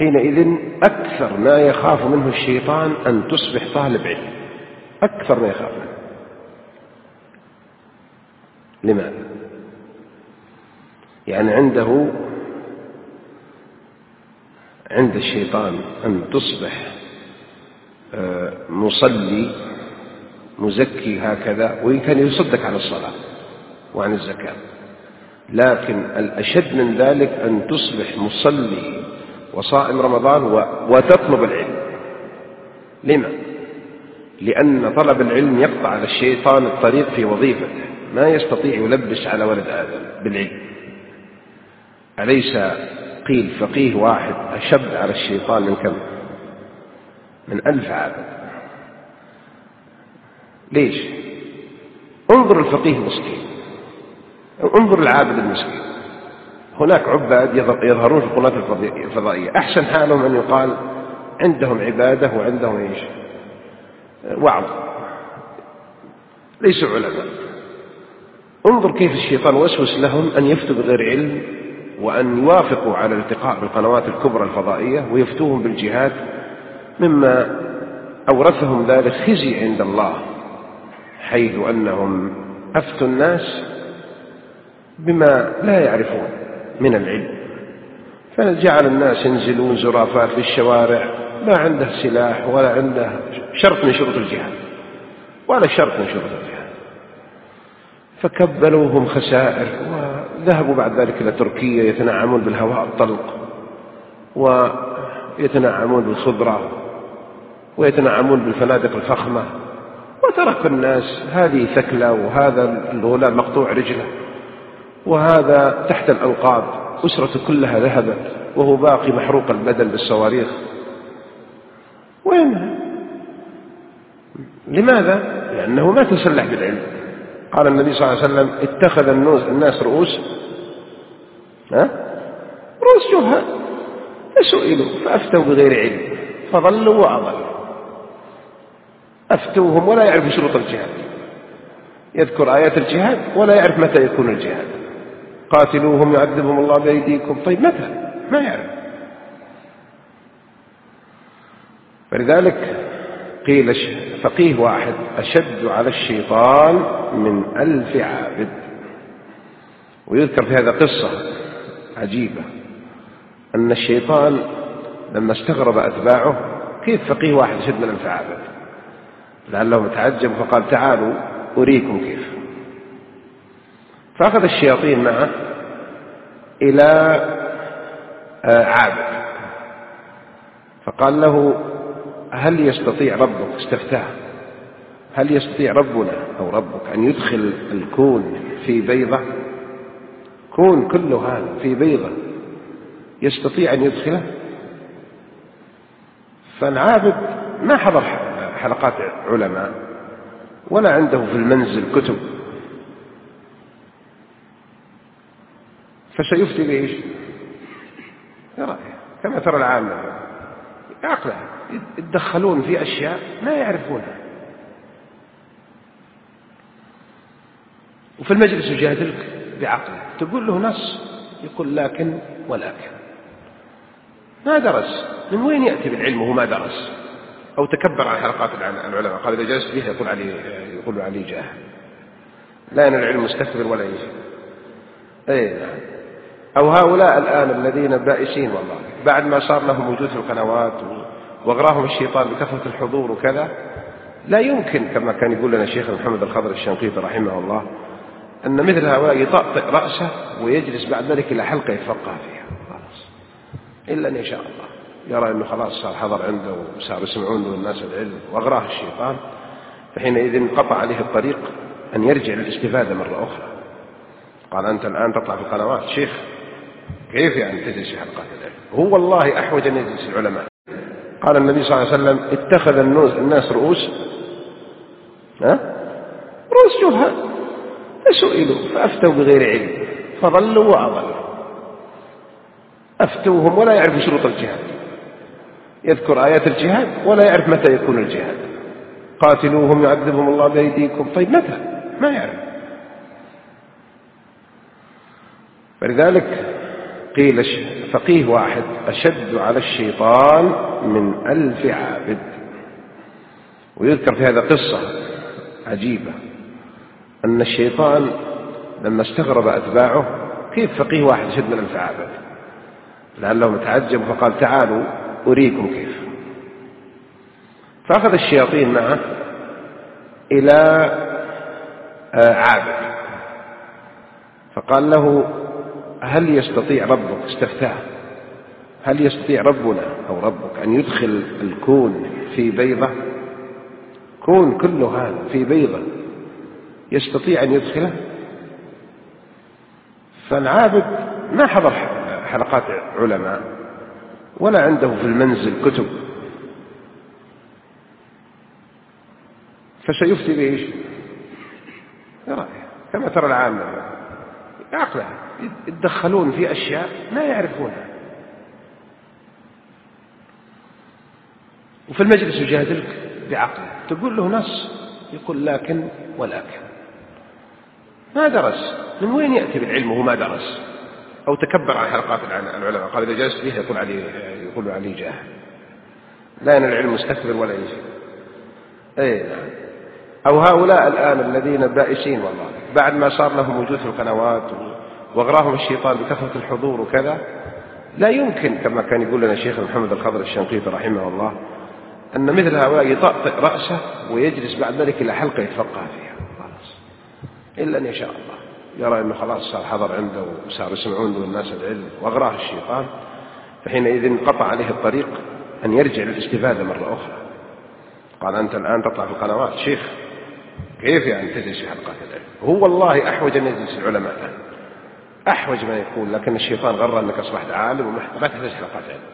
حينئذ أكثر ما يخاف منه الشيطان أن تصبح طالب علم، أكثر ما يخاف منه. لماذا؟ يعني عند الشيطان أن تصبح مصلي مزكي هكذا، وإن كان يصدق عن الصلاة وعن الزكاة، لكن الأشد من ذلك أن تصبح مصلي وصائم رمضان وتطلب العلم. لما؟ لأن طلب العلم يقطع على الشيطان الطريق في وظيفته، ما يستطيع يلبس على ولد آدم بالعلم. أليس قيل فقيه واحد أشد على الشيطان من كم؟ من 1000 عابد. ليش؟ انظر الفقيه المسكين، انظر العابد المسكين. هناك عباد يظهرون في القنوات الفضائية، أحسن حالهم أن يقال عندهم عبادة وعندهم إيش؟ وعظ، ليسوا علماء. انظر كيف الشيطان وسوس لهم أن يفتوا بغير علم، وأن يوافقوا على الالتقاء بالقنوات الكبرى الفضائية ويفتوهم بالجهاد، مما أورثهم ذلك خزي عند الله، حيث أنهم أفتوا الناس بما لا يعرفون من العلم، فجعل الناس ينزلون زرافات في الشوارع، ما عنده سلاح ولا عنده شرط من شروط الجهاد، ولا شرط من شروط الجهاد، فكبلوهم خسائر، وذهبوا بعد ذلك إلى تركيا يتنعمون بالهواء الطلق، ويتنعمون بالخضرة، ويتنعمون بالفنادق الفخمة، وترك الناس هذه ثكلة، وهذا الغلام مقطوع رجله، وهذا تحت الأنقاض، أسرته كلها ذهبت وهو باقي محروق البدن بالصواريخ. وين؟ لماذا؟ لأنه ما تسلح بالعلم. قال النبي صلى الله عليه وسلم: اتخذ الناس رؤوس جهال فسئلوا فأفتوا بغير علم فضلوا وأضلوا. أفتوهم ولا يعرف شروط الجهاد، يذكر آيات الجهاد ولا يعرف متى يكون الجهاد. قاتلوهم يعذبهم الله بأيديكم، طيب متى؟ ما يعرف. فلذلك قيل فقيه واحد أشد على الشيطان من 1000 عابد. ويذكر في هذا قصة عجيبة، أن الشيطان لما استغرب أتباعه كيف فقيه واحد أشد من 1000 عابد، لعلهم تعجبوا فقال: تعالوا أريكم كيف. فأخذ الشياطين معه إلى عابد، فقال له: هل يستطيع ربك، استفتاه، هل يستطيع ربنا أو ربك أن يدخل الكون في بيضة؟ كون كله هذا في بيضة يستطيع أن يدخله؟ فالعابد ما حضر حلقات علماء ولا عنده في المنزل كتب، فسيفتي بإيش؟ كما ترى العامة عقله يتدخلون في أشياء ما يعرفونها، وفي المجلس يجادلك بعقله، تقول له نص يقول لكن ولكن، ما درس، من وين يأتي بالعلم وهو ما درس؟ أو تكبر عن حلقات العلماء، قال إذا جلست به يقول علي جاهل، لا أن العلم مستكبر ولا يجي. نعم. أو هؤلاء الآن الذين بائسين والله بعد ما صار لهم وجود في القنوات وغراهم الشيطان بكثرة الحضور وكذا، لا يمكن كما كان يقول لنا الشيخ محمد الخضر الشنقيطي رحمه الله أن مثل هؤلاء يطأطئ رأسه ويجلس بعد ذلك إلى حلقة يتفقه فيها خلاص، إلا أن يشاء الله يرى أنه خلاص صار حضر عنده وصار يسمعون له الناس العلم وأغراه الشيطان، فحينئذ قطع عليه الطريق أن يرجع للاستفادة مرة أخرى. قال: أنت الآن تطلع في القنوات شيخ، كيف يعني تجلس في حلقات العلم؟ هو والله أحوج أن يجلس العلماء. قال النبي صلى الله عليه وسلم: اتخذ الناس رؤوس جهال فسئلوا فأفتوا بغير علم فضلوا وأضلوا. أفتوهم ولا يعرف شروط الجهاد، يذكر آيات الجهاد ولا يعرف متى يكون الجهاد. قاتلوهم يعذبهم الله بأيديكم، طيب متى؟ ما يعرف. فلذلك قيل فقيه واحد أشد على الشيطان من 1000 عابد. ويذكر في هذا قصة عجيبة أن الشيطان لما استغرب أتباعه كيف فقيه واحد أشد من 1000 عابد، لعلهم تعجبوا فقال تعالوا أريكم كيف. فأخذ الشياطين معه إلى عابد فقال له هل يستطيع ربك، استفتاه، هل يستطيع ربنا أو ربك أن يدخل الكون في بيضة؟ كون كله هذا في بيضة يستطيع أن يدخله؟ فالعابد ما حضر حلقات علماء ولا عنده في المنزل كتب، فسيفتي بإيش؟ كما ترى العامة عقله يتدخلون في أشياء ما يعرفونها، وفي المجلس يجادلك بعقله، تقول له نص يقول لكن ولكن. ما درس، من وين يأتي بالعلم وهو ما درس؟ أو تكبر عن حلقات العلماء، قال إذا جلست فيه يقول عليه جاهل، لا أن العلم مستكبر ولا يجي. أي نعم. أو هؤلاء الآن الذين بائسين والله بعد ما صار لهم وجود في القنوات وغراهم الشيطان بكثرة الحضور وكذا، لا يمكن كما كان يقول لنا الشيخ محمد الخضر الشنقيطي رحمه الله أن مثل هؤلاء يطأطئ رأسه ويجلس بعد ذلك إلى حلقة يتفقه فيها خلاص، إلا أن يشاء الله يرى أنه خلاص صار حضر عنده وصار يسمعون له الناس العلم وأغراه الشيطان، فحينئذ انقطع عليه الطريق أن يرجع للاستفادة مرة أخرى. قال أنت الآن تطلع في القنوات شيخ، كيف يعني تجلس في حلقات العلم؟ هو والله أحوج أن يجلس العلماء الآن، أحوج ما يكون، لكن الشيطان غر أنك أصبحت عالم وما تحتاج حلقات علم.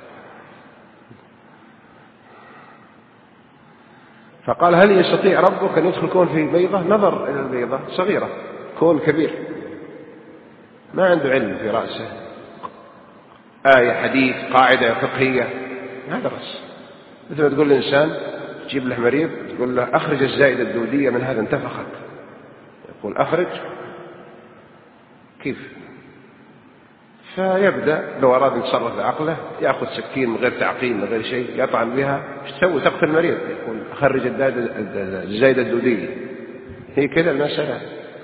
فقال هل يستطيع ربك أن يدخل كون في بيضة؟ نظر إلى البيضة صغيرة، كون كبير ما عنده علم في رأسه، آية حديث قاعدة فقهية ما درس. مثل ما تقول الإنسان تجيب له مريض تقول له أخرج الزائدة الدودية من هذا انتفخت، يقول أخرج كيف؟ فيبدأ لو أراد أن يتصرف بعقله يأخذ سكين من غير تعقيم من غير شيء يطعن بها، ايش تسوي؟ تقتل المريض، يقول أخرج الزائدة الدودية. هي كذا المسألة،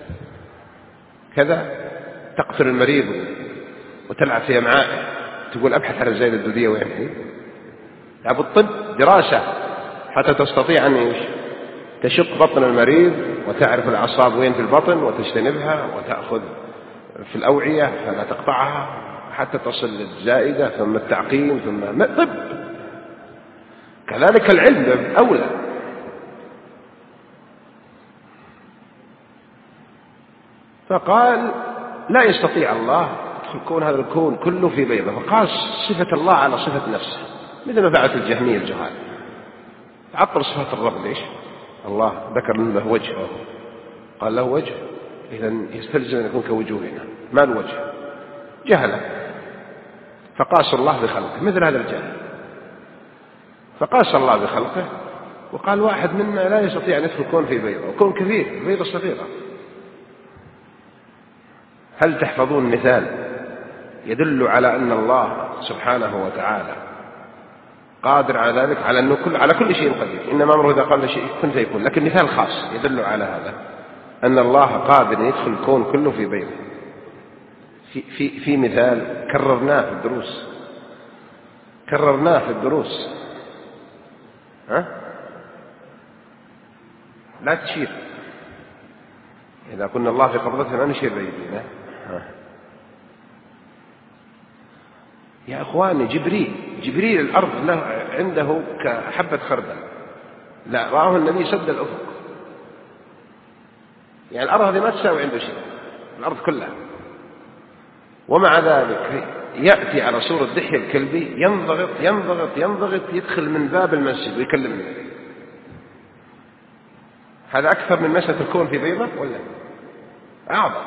كذا تقتل المريض وتلعب في أمعائه، تقول أبحث عن الزائدة الدودية وين هي؟ لابد الطب دراسة حتى تستطيع أن تشق بطن المريض وتعرف الأعصاب وين في البطن وتجتنبها وتأخذ في الأوعية فلا تقطعها حتى تصل للزائدة، ثم التعقيم، ثم طب. كذلك العلم أولى. فقال لا يستطيع الله يدخل كون هذا الكون كله في بيضة، فقاس صفة الله على صفة نفسه مثل ما فعلت الجهمية الجهال، عطل صفات الرب. ليش؟ الله ذكر له وجهه، قال له وجه، إذن يستلزم أن يكون كوجوهنا، ما الوجه؟ جهله، فقاس الله بخلقه مثل هذا الجهل. فقاس الله بخلقه وقال واحد منا لا يستطيع أن يدخل كون في بيضة، وكون كبير بيضة صغيرة. هل تحفظون مثال يدل على أن الله سبحانه وتعالى قادر على ذلك، على أنه على كل شيء قدير، إنما أمره إذا قال شيء كن فيكون، لكن مثال خاص يدل على هذا أن الله قادر أن يدخل الكون كله في بيضة. في مثال كررناه في الدروس ها؟ لا تشير، إذا كنا الله في قبضته ما نشير بيدينا. يا أخواني جبريل الأرض له عنده كحبة خردل، لا رآه النبي سد الأفق، يعني الأرض هذه ما تساوي عنده شيء، الأرض كلها، ومع ذلك يأتي على صورة دحية الكلبي ينضغط يدخل من باب المسجد ويكلمني. هذا أكثر من مسألة الكون في بيضة ولا أعظم؟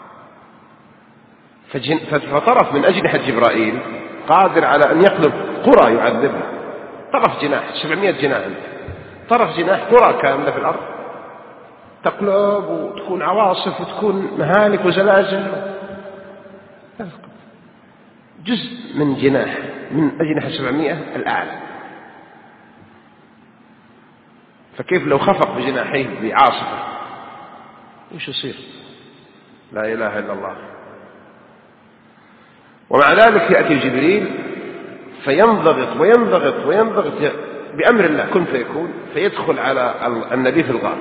فطرف من أجنحة جبرائيل قادر على أن يقلب قرى يعذبها، طرف جناح 700 جناح، طرف جناح قرى كاملة في الأرض تقلب وتكون عواصف وتكون مهالك وزلازل. جزء من جناح من أجنحة 700 الأعلى، فكيف لو خفق بجناحيه بعاصفة وش يصير؟ لا إله إلا الله. ومع ذلك يأتي جبريل فينضغط وينضغط وينضغط بأمر الله كن فيكون، فيدخل على النبي في الغار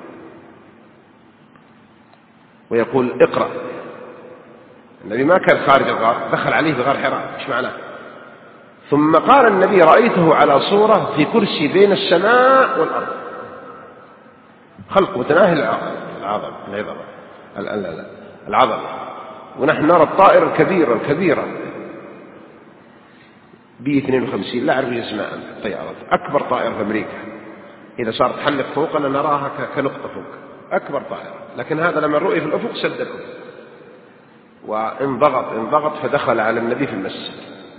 ويقول اقرأ. النبي ما كان خارج الغار، دخل عليه في غار حراء، ايش معناه؟ ثم قال النبي رأيته على صورة في كرسي بين السماء والأرض، خلق متناهي العظمة، ونحن نرى الطائرة الكبيرة B-52 لا أعرف اسمها الطيارة، أكبر طائرة في أمريكا إذا صارت تحلق فوقنا نراها كنقطة فوق، أكبر طائرة، لكن هذا لما رؤي في الأفق سد الأفق وانضغط فدخل على النبي في المسجد.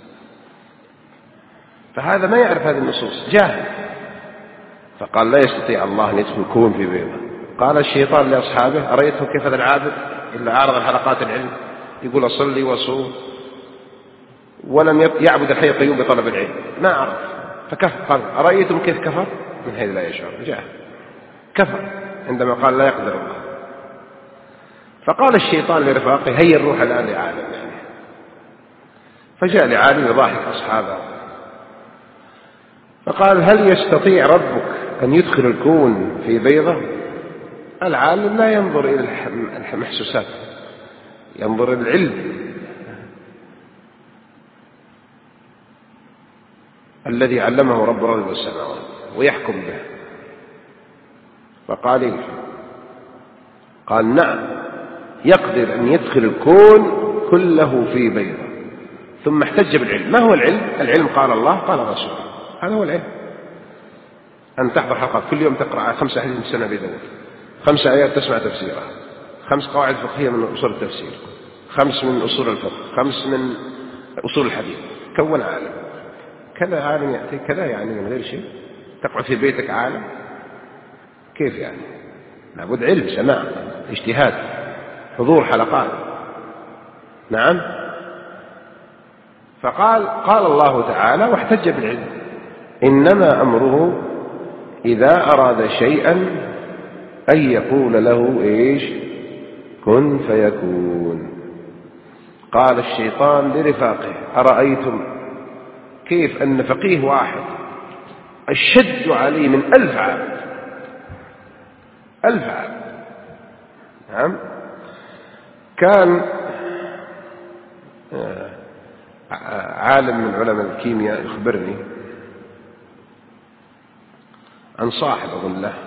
فهذا ما يعرف هذه النصوص، جاهل، فقال لا يستطيع الله أن يدخل كون في بيضة. قال الشيطان لأصحابه أرأيتم كيف هذا العابد إلا عارض حلقات العلم يقول أصلي وصوم ولم يعبد الحي القيوم بطلب العلم، ما عرف فكفر. قال أرأيتم كيف كفر من حيث لا يشعر، جاهل كفر عندما قال لا يقدر الله. فقال الشيطان لرفاقه هيا نروح الآن لعالم يعني. فجاء لعالم يضاحك أصحابه فقال هل يستطيع ربك أن يدخل الكون في بيضة؟ العالم لا ينظر إلى المحسوسات، ينظر إلى العلم الذي علمه رب الأرض والسماوات ويحكم به. فقال إيه؟ قال نعم يقدر أن يدخل الكون كله في بيضة. ثم احتج بالعلم. ما هو العلم؟ العلم قال الله قال رسوله، هذا هو العلم. أن تحضر حلقات كل يوم تقرأ 5 حديث من السنة بيدور، 5 آيات تسمع تفسيرها، 5 قواعد فقهية من أصول التفسير، 5 من أصول الفقه، 5 من أصول الحديث، كون عالم. كذا عالم يأتي كذا يعني من غير شيء، تقعد في بيتك عالم كيف يعني؟ لابد علم، سماع، اجتهاد، حضور حلقات. نعم. قال الله تعالى واحتج بالعلم إنما أمره إذا أراد شيئا أن يقول له إيش؟ كن فيكون. قال الشيطان لرفاقه أرأيتم كيف أن فقيه واحد أشد عليه من 1000 عابد، 1000 عابد. نعم. كان عالم من علماء الكيمياء يخبرني عن صاحب أظن له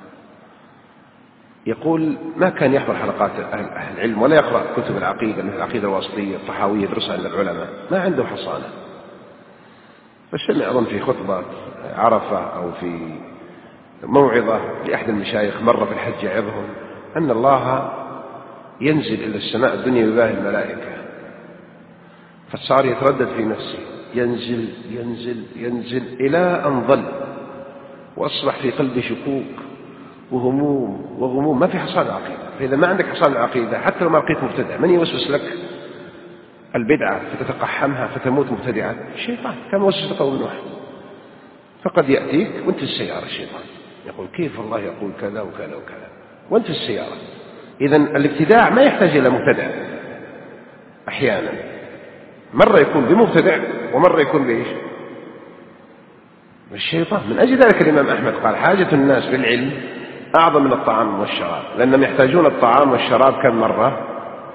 يقول ما كان يحضر حلقات أهل العلم ولا يقرأ كتب العقيدة مثل العقيدة الواسطية الطحاوية يدرسها عند العلماء، ما عنده حصانة. فسمع أظن في خطبة عرفة أو في موعظة لأحد المشايخ مرة في الحج يعظهم أن الله ينزل إلى السماء الدنيا بباهي الملائكة، فصار يتردد في نفسه ينزل ينزل ينزل إلى أن ظل وأصبح في قلبه شكوك وهموم وغموم، ما في حصان العقيدة. فإذا ما عندك حصان العقيدة حتى لو ما لقيت مبتدع من يوسوس لك البدعة فتتقحمها فتموت مبتدعا؟ الشيطان كما وسوس قوم نوح. فقد يأتيك وانت في السيارة الشيطان يقول كيف الله يقول كذا وكذا وكذا وانت في السيارة. إذن الابتداع ما يحتاج إلى مبتدع، أحيانا مرة يكون بمبتدع ومرة يكون بإيش؟ بالشيطان. من أجل ذلك الإمام أحمد قال حاجة الناس بالعلم أعظم من الطعام والشراب، لأنهم يحتاجون الطعام والشراب كم مرة؟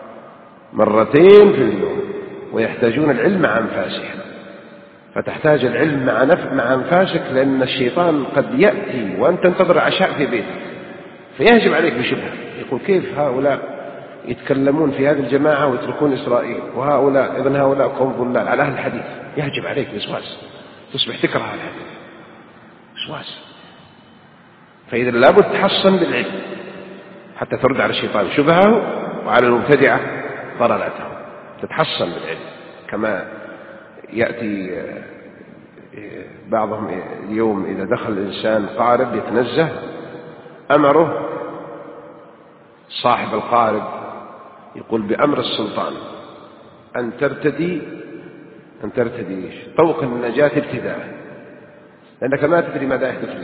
2 في اليوم، ويحتاجون العلم مع أنفاسهم. فتحتاج العلم مع أنفاسك، لأن الشيطان قد يأتي وأنت تنتظر عشاء في بيتك فيهجم عليك بشبهة، يقول كيف هؤلاء يتكلمون في هذه الجماعة ويتركون إسرائيل، وهؤلاء إذن هؤلاء قوم ضلال على أهل الحديث، يهجم عليك بوسواس تصبح تكره الحديث وسواس. فإذا لابد تحصن بالعلم حتى ترد على الشيطان شبهه وعلى المبتدعة ضلالته، تتحصن بالعلم. كما يأتي بعضهم اليوم إذا دخل الإنسان قارب يتنزه أمره صاحب القارب يقول بأمر السلطان أن ترتدي أن ترتدي طوق النجاة ابتداء، لأنك ما تدري ماذا يحدث لك.